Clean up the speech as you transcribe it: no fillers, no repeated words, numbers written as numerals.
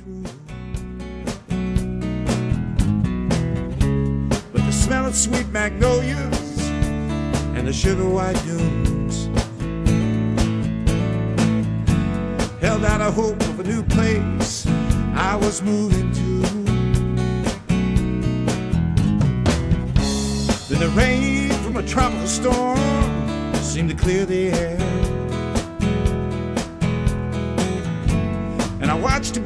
through. But the smell of sweet magnolias and the sugar white dunes held out a hope of a new place I was moving to. Then the rain from a tropical storm seemed to clear the air, and I watched